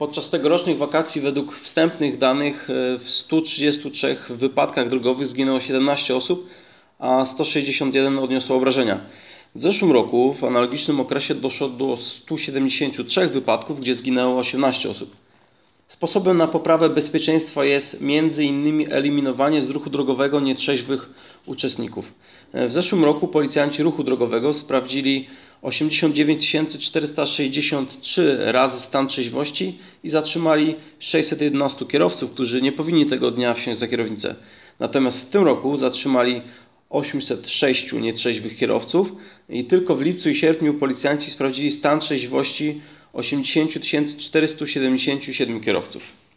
Podczas tegorocznych wakacji według wstępnych danych w 133 wypadkach drogowych zginęło 17 osób, a 161 odniosło obrażenia. W zeszłym roku w analogicznym okresie doszło do 173 wypadków, gdzie zginęło 18 osób. Sposobem na poprawę bezpieczeństwa jest m.in. eliminowanie z ruchu drogowego nietrzeźwych uczestników. W zeszłym roku policjanci ruchu drogowego sprawdzili 89 463 razy stan trzeźwości i zatrzymali 611 kierowców, którzy nie powinni tego dnia wsiąść za kierownicę. Natomiast w tym roku zatrzymali 806 nietrzeźwych kierowców i tylko w lipcu i sierpniu policjanci sprawdzili stan trzeźwości 80 477 kierowców.